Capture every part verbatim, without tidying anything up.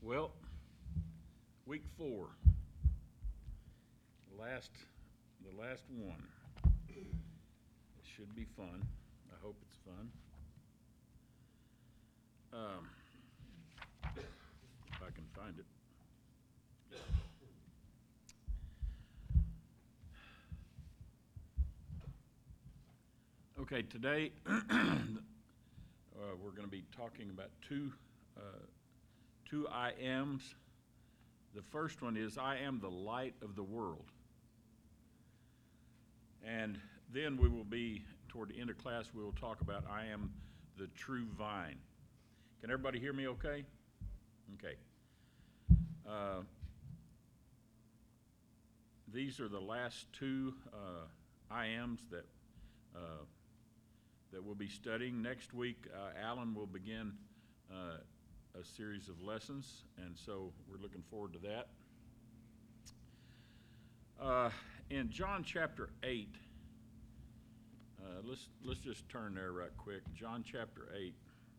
Well, week four, the last, the last one. It should be fun. I hope it's fun. Um, if I can find it. Okay, today uh, we're going to be talking about two uh, two I ams. The first one is I am the light of the world. And then we will be, toward the end of class, we will talk about I am the true vine. Can everybody hear me okay? Okay. Uh, these are the last two uh, I ams that uh, that we'll be studying. Next week, uh, Alan will begin uh, a series of lessons, and so we're looking forward to that. Uh, in John chapter eight, uh, let's let's just turn there right quick. John chapter eight,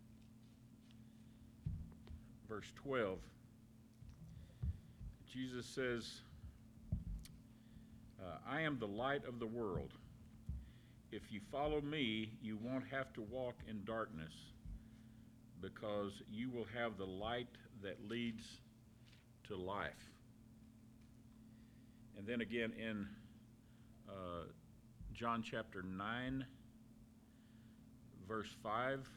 verse twelve. Jesus says, uh, "I am the light of the world. If you follow me, you won't have to walk in darkness, because you will have the light that leads to life." And then again in uh, John chapter nine, verse five.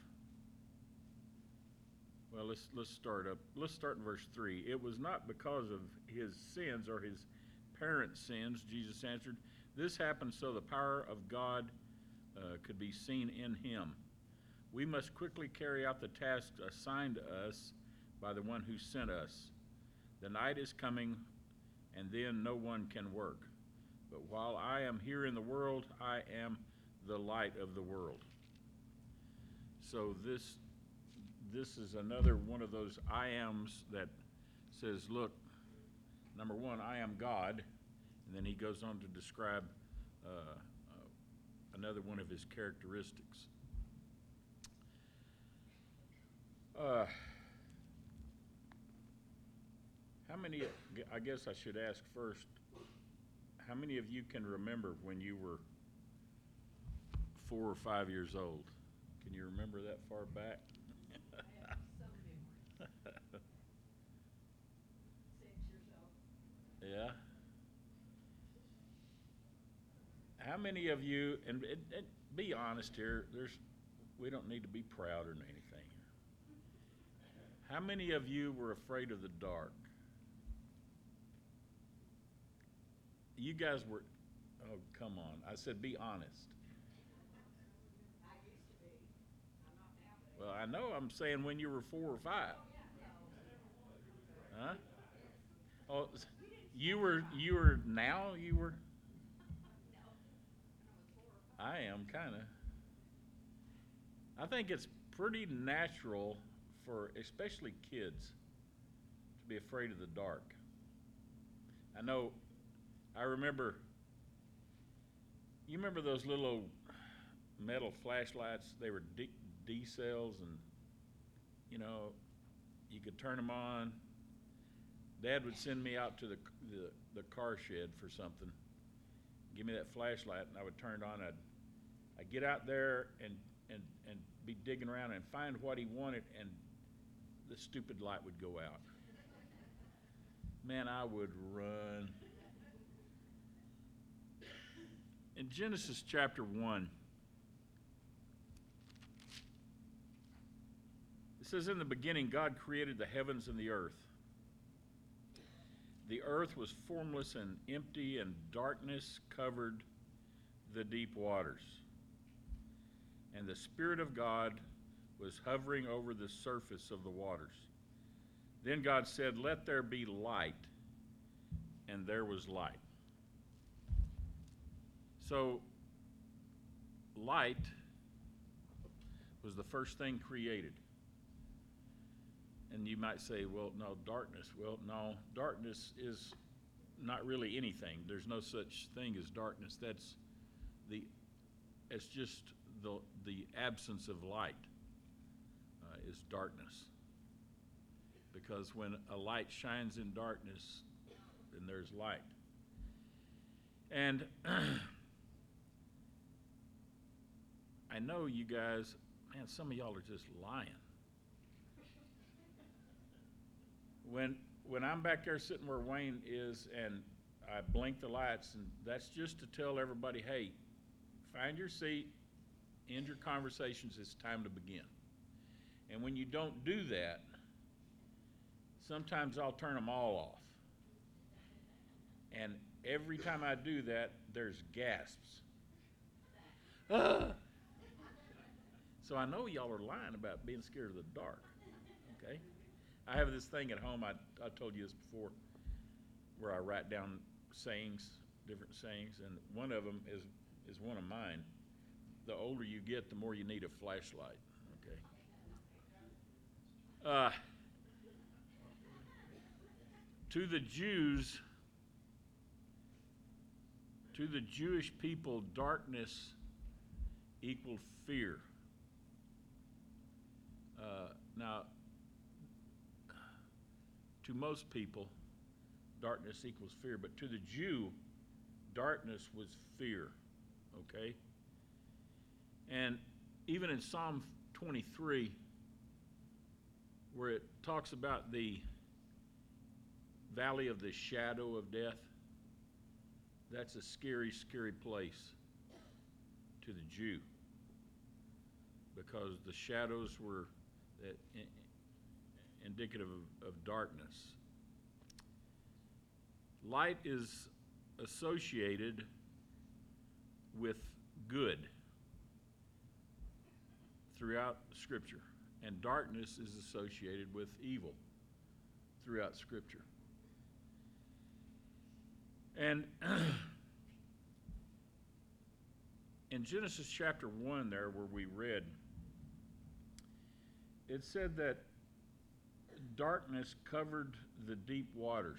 Well, let's let's start up. Let's start in verse three. "It was not because of his sins or his parents' sins," Jesus answered. "This happened so the power of God uh, could be seen in him. We must quickly carry out the task assigned to us by the one who sent us. The night is coming, and then no one can work. But while I am here in the world, I am the light of the world." So this this is another one of those I ams that says, look, number one, I am God, and then he goes on to describe uh, uh, another one of his characteristics. Uh, how many, I guess I should ask first, how many of you can remember when you were four or five years old? Can you remember that far back? I have some memory. Six years old. Yeah. How many of you, and, and, and be honest here, there's, we don't need to be proud or anything. How many of you were afraid of the dark? You guys were, oh, come on. I said be honest. I used to be. I'm not now, but. Well, I know I'm saying when you were four or five. Huh? Oh, you were, you were, now you were? I am, kind of. I think it's pretty natural for especially kids to be afraid of the dark. I know, I remember, you remember those little old metal flashlights? They were D, D cells, and you know, you could turn them on. Dad would send me out to the, the, the car shed for something, give me that flashlight, and I would turn it on. I'd, I'd get out there and, and, and be digging around and find what he wanted, and the stupid light would go out. Man, I would run. In Genesis chapter one, it says, "In the beginning, God created the heavens and the earth. The earth was formless and empty, and darkness covered the deep waters. And the Spirit of God was hovering over the surface of the waters. Then God said, 'Let there be light,' and there was light." So, light was the first thing created. And you might say, well, no, darkness. Well, no, darkness is not really anything. There's no such thing as darkness. That's the, it's just the, the absence of light uh, is darkness. Because when a light shines in darkness, then there's light. And I know you guys, man, some of y'all are just lying. When when I'm back there sitting where Wayne is and I blink the lights, and that's just to tell everybody, hey, find your seat, end your conversations, it's time to begin. And when you don't do that, sometimes I'll turn them all off. And every time I do that, there's gasps. Ah! So I know y'all are lying about being scared of the dark, okay? I have this thing at home, I, I told you this before, where I write down sayings, different sayings, and one of them is, is one of mine. The older you get, the more you need a flashlight, okay? Uh, to the Jews, to the Jewish people, darkness equaled fear. Uh, now, to most people, darkness equals fear, but to the Jew, darkness was fear, okay? And even in Psalm twenty-three, where it talks about the valley of the shadow of death, that's a scary, scary place to the Jew, because the shadows were that in, indicative of, of darkness. Light is associated with good throughout Scripture, and darkness is associated with evil throughout Scripture. And in Genesis chapter one there, where we read, it said that darkness covered the deep waters.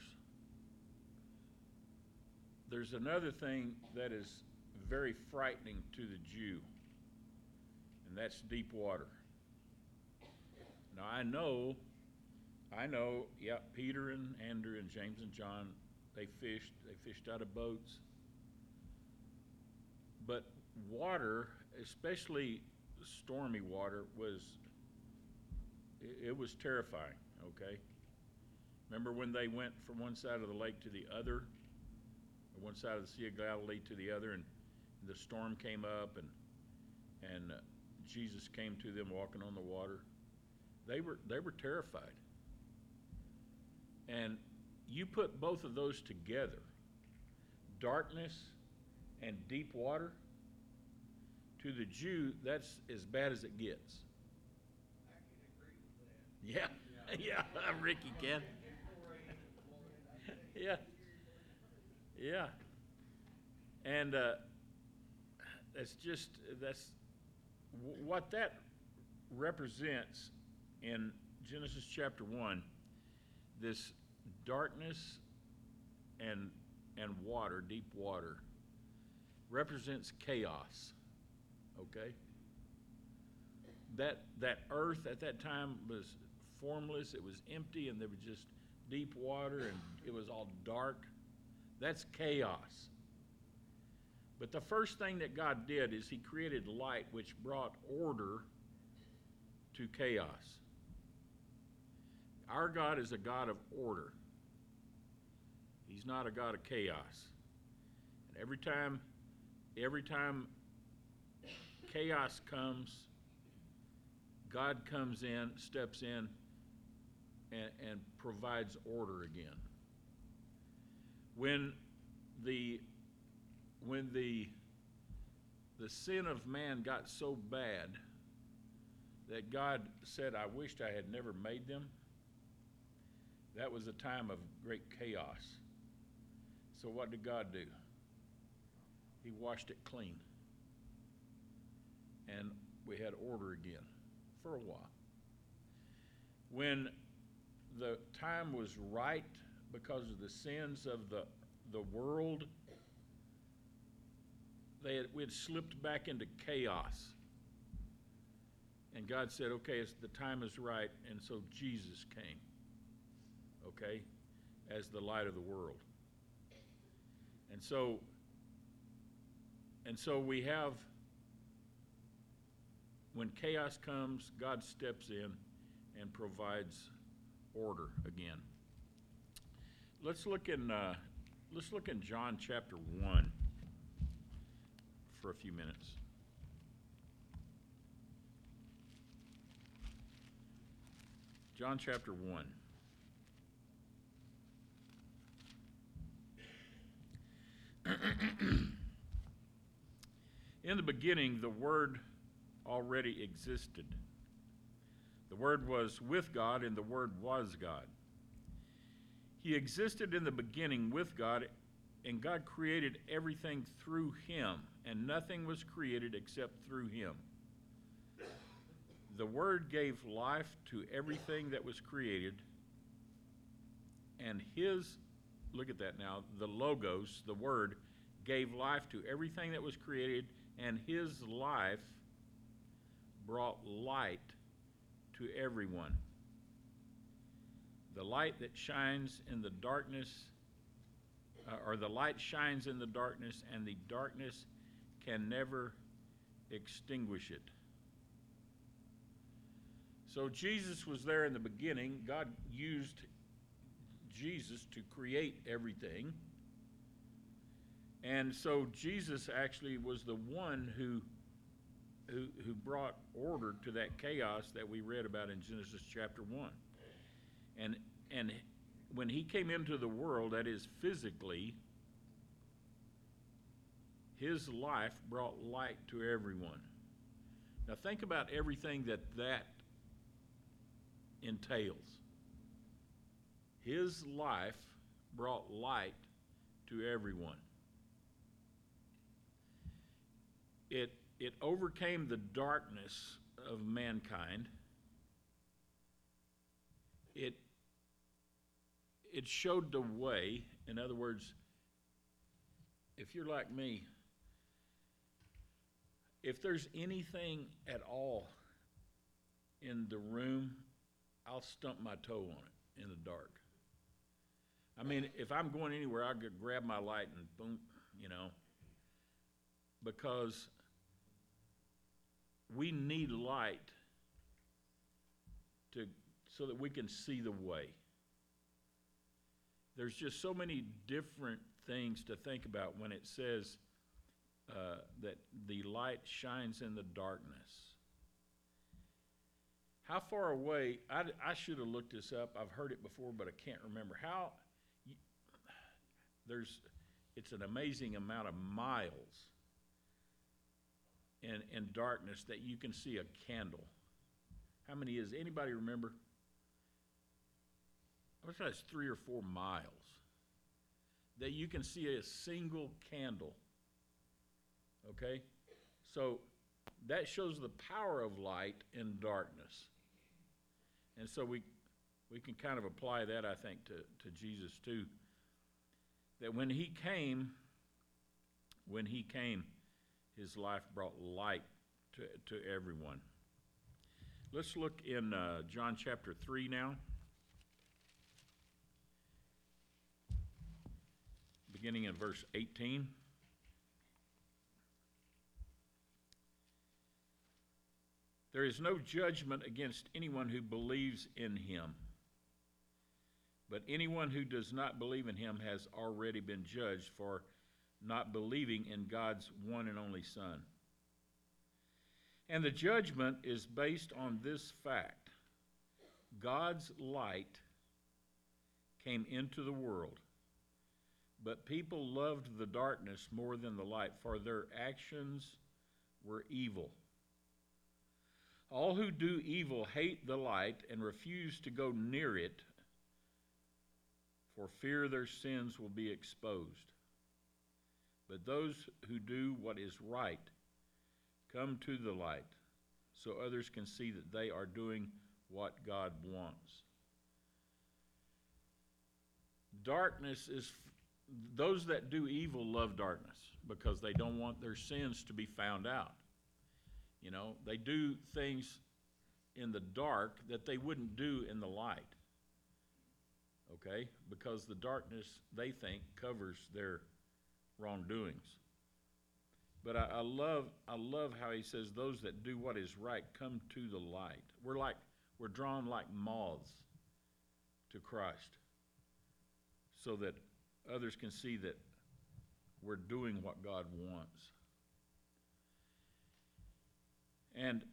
There's another thing that is very frightening to the Jew, and that's deep water. Now I know, I know, yeah, Peter and Andrew and James and John, they fished, they fished out of boats. But water, especially stormy water, was, it, it was terrifying, okay? Remember when they went from one side of the lake to the other, or one side of the Sea of Galilee to the other, and the storm came up, and and uh, Jesus came to them walking on the water. They were they were terrified. And you put both of those together, darkness and deep water, to the Jew, that's as bad as it gets. I can agree with that. Yeah, yeah, Ricky can. Yeah, yeah. And uh, that's just, that's w- what that represents in Genesis chapter one, this darkness and and water, deep water, represents chaos, okay? That that earth at that time was formless, it was empty, and there was just deep water, and it was all dark. That's chaos. But the first thing that God did is he created light, which brought order to chaos. Our God is a God of order. He's not a God of chaos. And every time, every time chaos comes, God comes in, steps in, and, and provides order again. When the when the the sin of man got so bad that God said, I wished I had never made them, that was a time of great chaos. So what did God do? He washed it clean. And we had order again for a while. When the time was right because of the sins of the, the world, they had, we had slipped back into chaos. And God said, okay, it's, the time is right, and so Jesus came. okay, as the light of the world. And so, and so we have, when chaos comes, God steps in and provides order again. Let's look in uh, let's look in John chapter one for a few minutes. John chapter one. In the beginning, the Word already existed. The Word was with God, and the Word was God. He existed in the beginning with God, and God created everything through him, and nothing was created except through him. The Word gave life to everything that was created, and his, look at that now, the Logos, the Word, gave life to everything that was created, and his life brought light to everyone. The light that shines in the darkness, uh, or the light shines in the darkness, and the darkness can never extinguish it. So Jesus was there in the beginning. God used Jesus to create everything. And so Jesus actually was the one who, who, who brought order to that chaos that we read about in Genesis chapter one. And, and when he came into the world, that is physically, his life brought light to everyone. Now think about everything that that entails. His life brought light to everyone. It, it overcame the darkness of mankind. It, it showed the way. In other words, if you're like me, if there's anything at all in the room, I'll stump my toe on it in the dark. I mean, if I'm going anywhere, I'll get, grab my light and boom, you know, because we need light to so that we can see the way. There's just so many different things to think about when it says uh, that the light shines in the darkness. How far away, I, I should have looked this up. I've heard it before, but I can't remember. How, you, there's, it's an amazing amount of miles in, in darkness that you can see a candle. How many is, anybody remember? I wish that's three or four miles that you can see a single candle. Okay? So that shows the power of light in darkness. And so we we can kind of apply that, I think, to, to Jesus too. That when he came, when he came, his life brought light to, to everyone. Let's look in uh, John chapter three now. Beginning in verse eighteen. There is no judgment against anyone who believes in him. But anyone who does not believe in him has already been judged for not believing in God's one and only Son. And the judgment is based on this fact. God's light came into the world, but people loved the darkness more than the light, for their actions were evil. All who do evil hate the light and refuse to go near it, for fear their sins will be exposed. But those who do what is right come to the light, so others can see that they are doing what God wants. Darkness is, those that do evil love darkness because they don't want their sins to be found out. You know, they do things in the dark that they wouldn't do in the light. okay? Because the darkness, they think, covers their wrongdoings. But I, I love, I love how he says, those that do what is right come to the light. We're like, we're drawn like moths to Christ, so that others can see that we're doing what God wants. And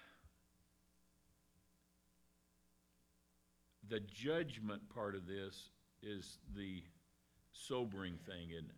the judgment part of this is the sobering thing, isn't it?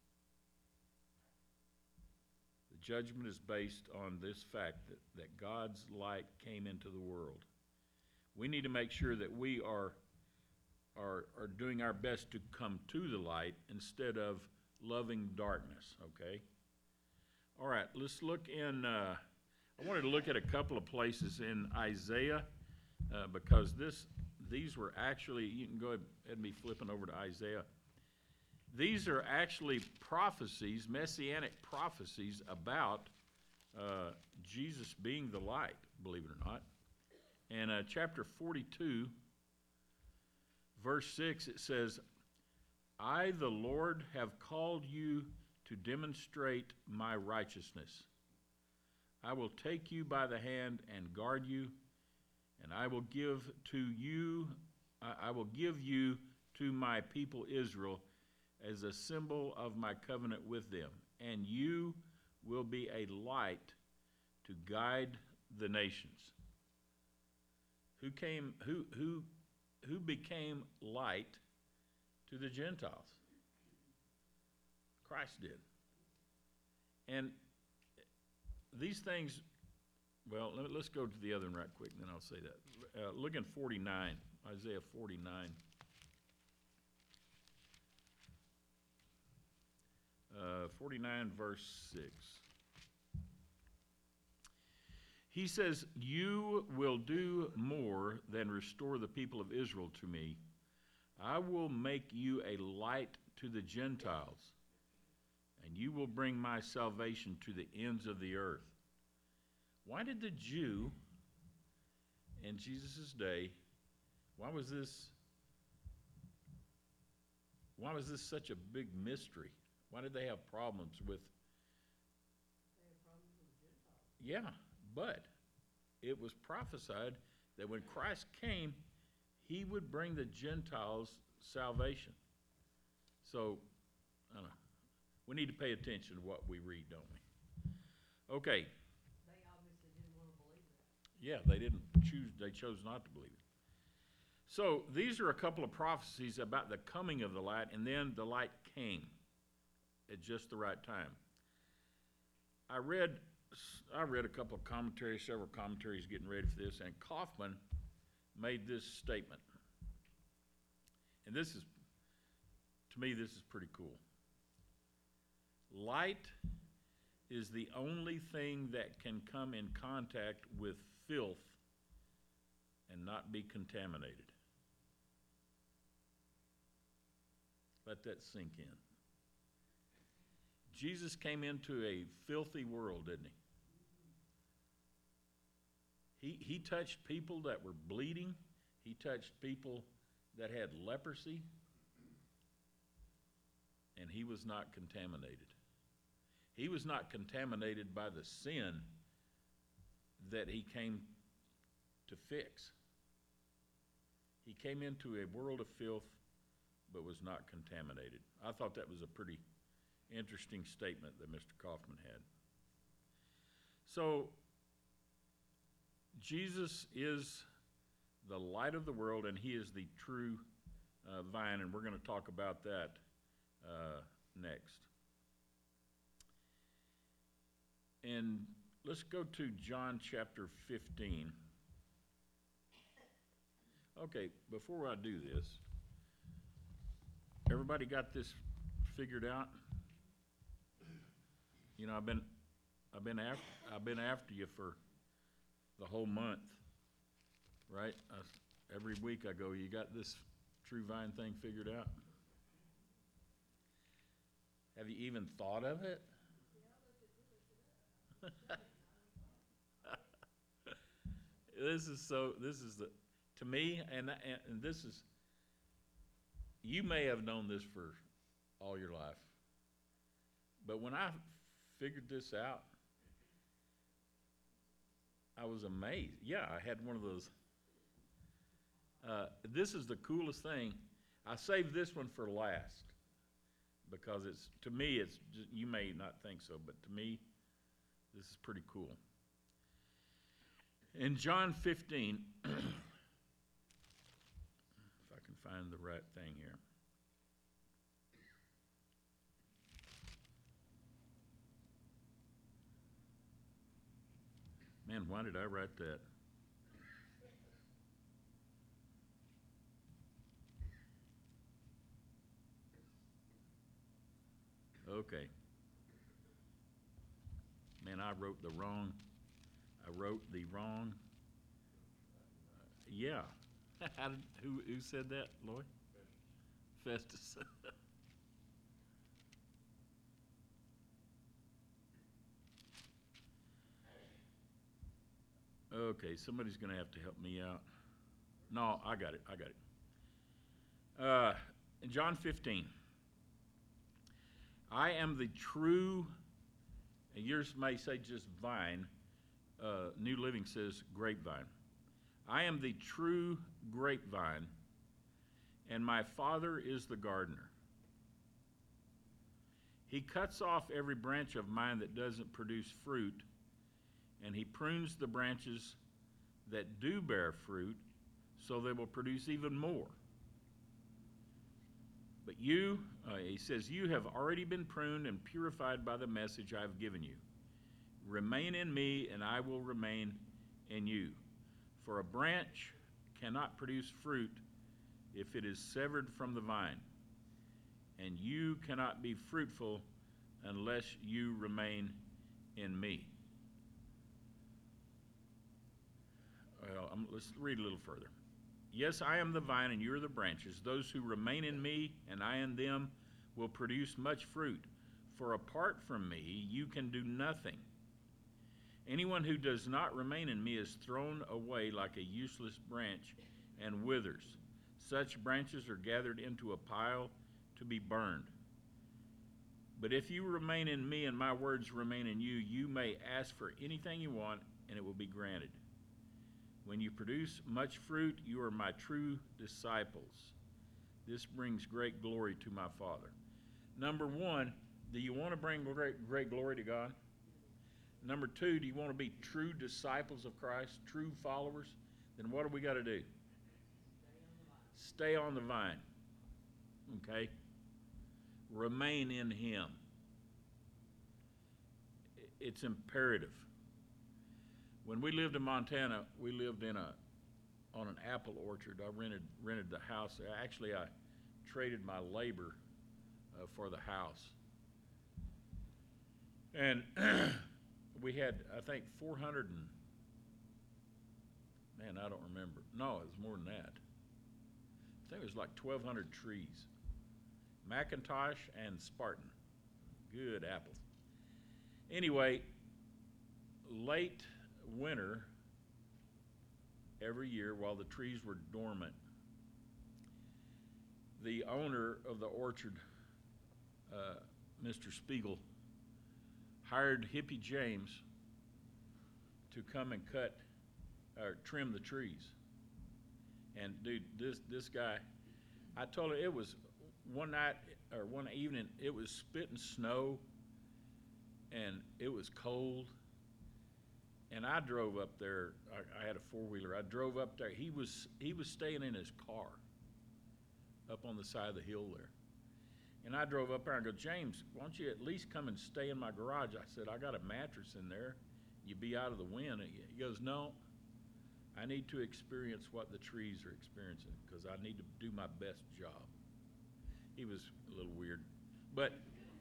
The judgment is based on this fact that, that God's light came into the world. We need to make sure that we are, are, are doing our best to come to the light instead of loving darkness, okay? All right, let's look in, uh, I wanted to look at a couple of places in Isaiah, uh, because this, these were actually, you can go ahead and be flipping over to Isaiah. These are actually prophecies, messianic prophecies about uh, Jesus being the light, believe it or not. And uh, chapter forty-two, verse six, it says, I, the Lord, have called you to demonstrate my righteousness. I will take you by the hand and guard you, and I will give to you, I, I will give you to my people Israel as a symbol of my covenant with them, and you will be a light to guide the nations. Who came, who, who, who became light to the Gentiles? Christ did. And these things, well, let, let's go to the other one right quick, and then I'll say that. Uh, look in forty-nine, Isaiah forty-nine. Uh, forty-nine, verse six. He says, you will do more than restore the people of Israel to me. I will make you a light to the Gentiles, and you will bring my salvation to the ends of the earth. Why did the Jew in Jesus' day, why was this, why was this such a big mystery? Why did they have problems with? They have problems with the Gentiles. Yeah, but it was prophesied that when Christ came, he would bring the Gentiles salvation. So, I don't know. We need to pay attention to what we read, don't we? Okay. They obviously didn't want to believe that. Yeah, they didn't choose, they chose not to believe it. So these are a couple of prophecies about the coming of the light, and then the light came at just the right time. I read, I read a couple of commentaries, several commentaries getting ready for this, and Kaufman made this statement. And this is, to me, this is pretty cool. Light is the only thing that can come in contact with filth and not be contaminated. Let that sink in. Jesus came into a filthy world, didn't he? He, he touched people that were bleeding. He touched people that had leprosy. And he was not contaminated. He was not contaminated by the sin that he came to fix. He came into a world of filth, but was not contaminated. I thought that was a pretty interesting statement that Mister Kaufman had. So, Jesus is the light of the world, and he is the true uh, vine, and we're going to talk about that uh, next. And let's go to John chapter fifteen. Okay, before I do this, everybody got this figured out? You know, I've been, I've been after, I've been after you for the whole month, right? I, every week I go, you got this True Vine thing figured out? Have you even thought of it? This is so, this is the, to me, and, and, and this is, you may have known this for all your life, but when I figured this out, I was amazed. Yeah, I had one of those. Uh, this is the coolest thing. I saved this one for last because it's, to me, it's just, you may not think so, but to me, this is pretty cool. In John fifteen, if I can find the right thing here. Man, why did I write that? Okay. Man, I wrote the wrong, I wrote the wrong, uh, yeah. How did, who, who said that, Lloyd? Festus. Okay, somebody's gonna have to help me out. No, I got it, I got it. Uh, in John fifteen, I am the true, and yours may say just vine, uh, New Living says grapevine. I am the true grapevine, and my Father is the gardener. He cuts off every branch of mine that doesn't produce fruit, and he prunes the branches that do bear fruit, so they will produce even more. But you, uh, he says, you have already been pruned and purified by the message I have given you. Remain in me, and I will remain in you. For a branch cannot produce fruit if it is severed from the vine, and you cannot be fruitful unless you remain in me. Well, um, let's read a little further. Yes, I am the vine and you are the branches. Those who remain in me and I in them will produce much fruit. For apart from me, you can do nothing. Anyone who does not remain in me is thrown away like a useless branch and withers. Such branches are gathered into a pile to be burned. But if you remain in me and my words remain in you, you may ask for anything you want and it will be granted. When you produce much fruit, you are my true disciples. This brings great glory to my Father. Number one, do you want to bring great, great glory to God? Number two, do you want to be true disciples of Christ, true followers? Then what do we got to do? Stay on the vine. Okay? Remain in Him. It's imperative. When we lived in Montana, we lived in a on an apple orchard. I rented rented the house. Actually, I traded my labor uh, for the house, and we had, I think, four hundred and man, I don't remember. No, it was more than that. I think it was like twelve hundred trees, McIntosh and Spartan, good apples. Anyway, late winter every year while the trees were dormant, the owner of the orchard, uh, Mister Spiegel, hired Hippie James to come and cut or trim the trees. And dude, this this guy, I told him, it was one night or one evening, it was spitting snow and it was cold. And I drove up there. I, I had a four-wheeler. I drove up there. He was he was staying in his car up on the side of the hill there. And I drove up there and I go, James, why don't you at least come and stay in my garage? I said, I got a mattress in there. You'd be out of the wind. He goes, no, I need to experience what the trees are experiencing because I need to do my best job. He was a little weird. But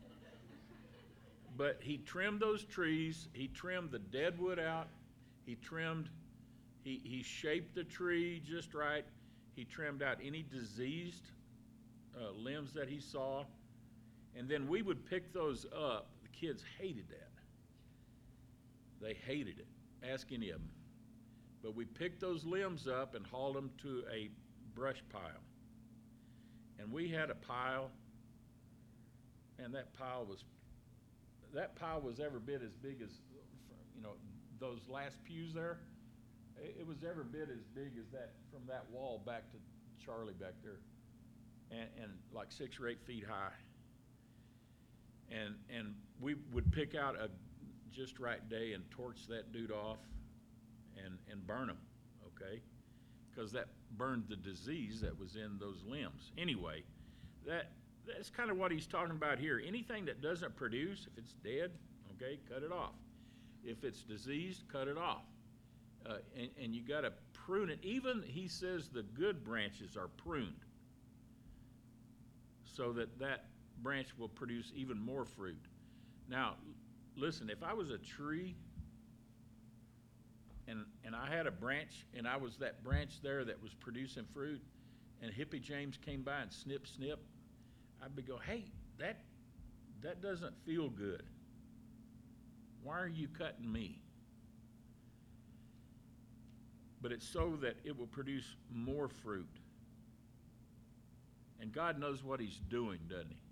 But he trimmed those trees. He trimmed the dead wood out. He trimmed, he, he shaped the tree just right. He trimmed out any diseased uh, limbs that he saw. And then we would pick those up. The kids hated that. They hated it. Ask any of them. But we picked those limbs up and hauled them to a brush pile. And we had a pile, and that pile was, that pile was every bit as big as, you know, those last pews there. It, it was every bit as big as that, from that wall back to Charlie back there, and, and like six or eight feet high. And and we would pick out a just right day and torch that dude off, and and burn him, okay? Because that burned the disease that was in those limbs. Anyway, that that's kind of what he's talking about here. Anything that doesn't produce, if it's dead, okay, cut it off. If it's diseased, cut it off. Uh, and, and you got to prune it. Even, he says, the good branches are pruned so that that branch will produce even more fruit. Now, listen, if I was a tree and and I had a branch and I was that branch there that was producing fruit, and Hippie James came by and snip, snip, I'd be go, hey, that that doesn't feel good. Why are you cutting me? But it's so that it will produce more fruit. And God knows what he's doing, doesn't he?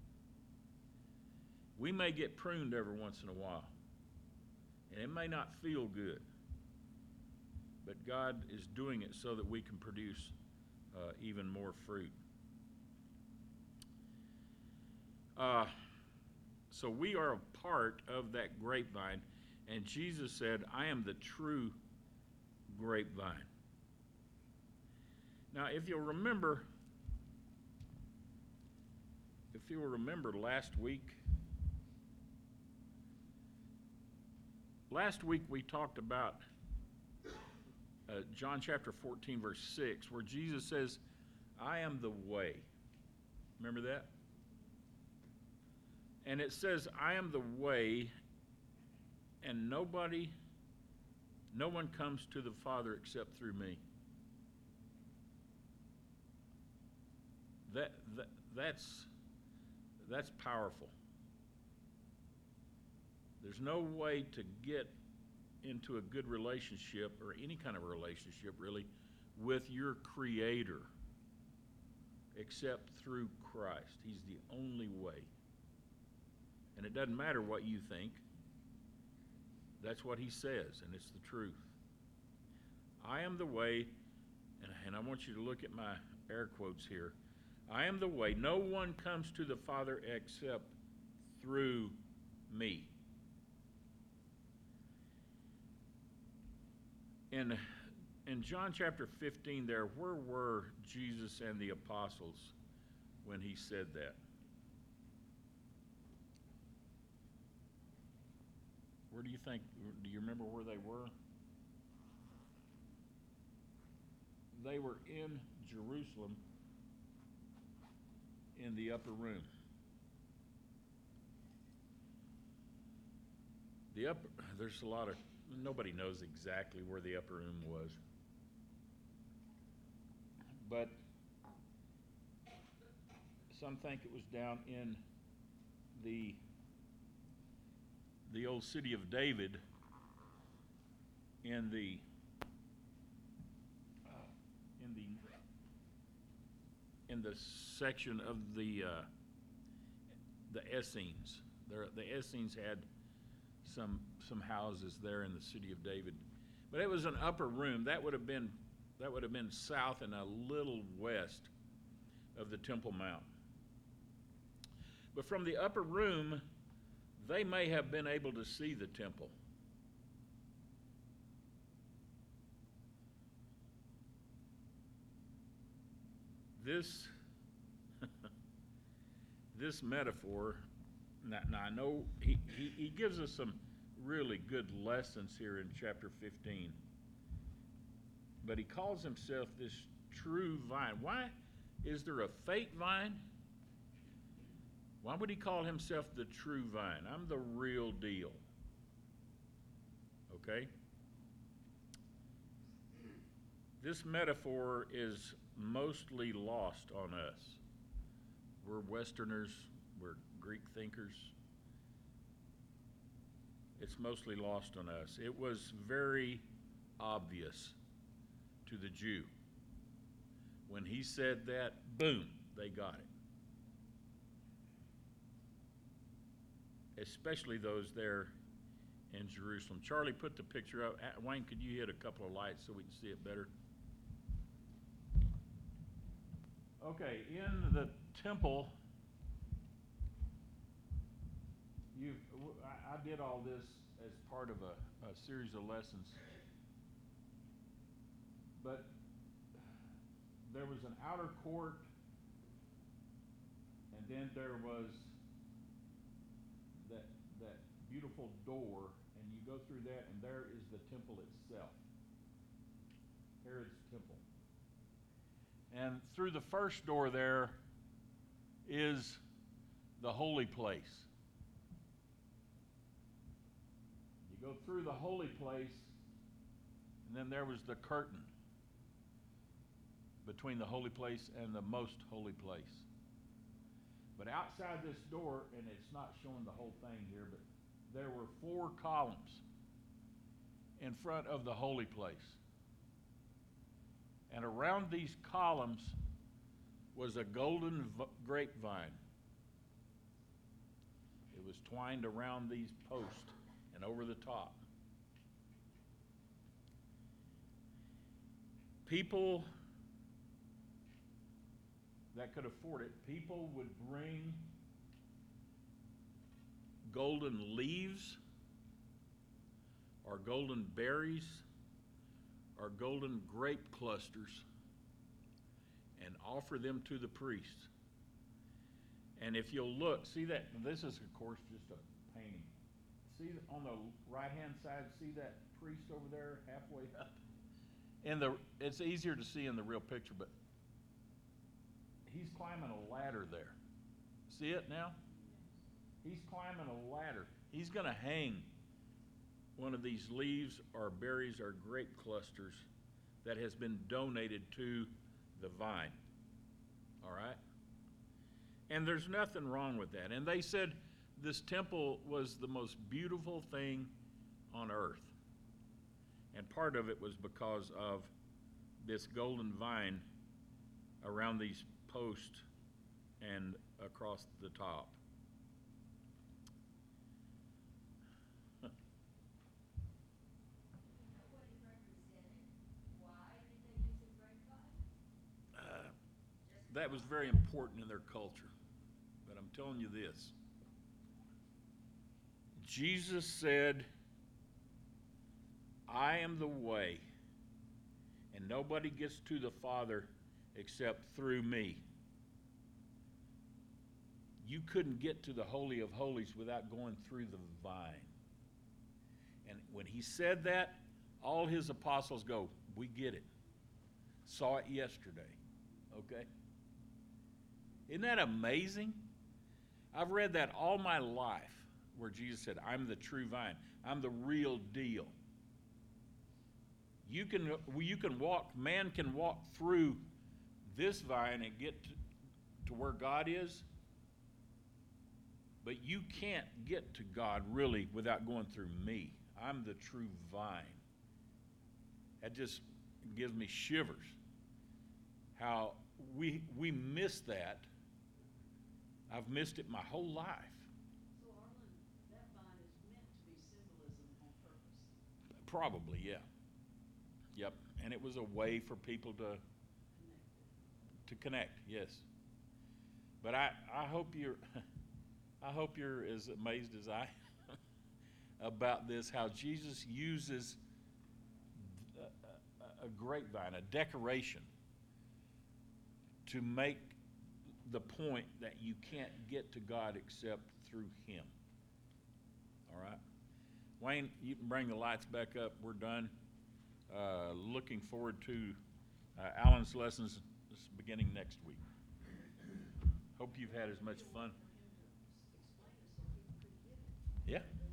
We may get pruned every once in a while, and it may not feel good, but God is doing it so that we can produce uh, even more fruit. Uh, so we are a part of that grapevine, and Jesus said, I am the true grapevine. Now, if you'll remember, if you'll remember last week, last week we talked about uh, John chapter fourteen, verse six, where Jesus says, I am the way. Remember that? And it says, I am the way, and nobody, no one comes to the Father except through me. That, that that's that's powerful. There's no way to get into a good relationship, or any kind of relationship really, with your Creator except through Christ. He's the only way. And it doesn't matter what you think. That's what he says, and it's the truth. I am the way, and, and I want you to look at my air quotes here. I am the way. No one comes to the Father except through me. In, in John chapter fifteen there, where were Jesus and the apostles when he said that? Where do you think, do you remember where they were? They were in Jerusalem in the upper room. The upper, there's a lot of, nobody knows exactly where the upper room was. But some think it was down in the the old city of David, in the uh, in the in the section of the uh, the Essenes. There, the Essenes had some some houses there in the city of David, but it was an upper room. That would have been that would have been south and a little west of the Temple Mount. But from the upper room, they may have been able to see the temple. This, this metaphor, now, now I know he, he, he gives us some really good lessons here in chapter fifteen, but he calls himself this true vine. Why is there a fake vine? Why would he call himself the true vine? I'm the real deal. Okay? This metaphor is mostly lost on us. We're Westerners, we're Greek thinkers. It's mostly lost on us. It was very obvious to the Jew. When he said that, boom, they got it. Especially those there in Jerusalem. Charlie, put the picture up. Uh, Wayne, could you hit a couple of lights so we can see it better? Okay, in the temple, you, I, I did all this as part of a, a series of lessons. But there was an outer court, and then there was that that beautiful door, and you go through that, and there is the temple itself, Herod's temple. And through the first door there is the holy place. You go through the holy place, and then there was the curtain between the holy place and the most holy place. But outside this door, and it's not showing the whole thing here, but there were four columns in front of the holy place. And around these columns was a golden v- grapevine. It was twined around these posts and over the top. People that could afford it, people would bring golden leaves or golden berries or golden grape clusters and offer them to the priests. And if you'll look, see that, this is of course just a painting. See on the right hand side, see that priest over there halfway up? In the, it's easier to see in the real picture, but he's climbing a ladder there. See it now? He's climbing a ladder. He's going to hang one of these leaves or berries or grape clusters that has been donated to the vine. All right? And there's nothing wrong with that. And they said this temple was the most beautiful thing on earth. And part of it was because of this golden vine around these posts and across the top. Uh, that was very important in their culture. But I'm telling you this. Jesus said, I am the way, and nobody gets to the Father except through me. You couldn't get to the Holy of Holies without going through the vine. And when he said that, all his apostles go, we get it. Saw it yesterday. Okay? Isn't that amazing? I've read that all my life where Jesus said, I'm the true vine. I'm the real deal. You can, you can walk, man can walk through this vine and get to, to where God is, but you can't get to God really without going through me. I'm the true vine. That just gives me shivers. How we we miss that. I've missed it my whole life. So Arlen, that vine is meant to be symbolism on purpose. Probably, yeah. Yep. And it was a way for people to to connect, yes. But I, I hope you're I hope you're as amazed as I about this, how Jesus uses a, a, a grapevine, a decoration, to make the point that you can't get to God except through him. All right? Wayne, you can bring the lights back up. We're done. Uh, looking forward to uh, Alan's lessons beginning next week. Hope you've had as much fun. Yeah.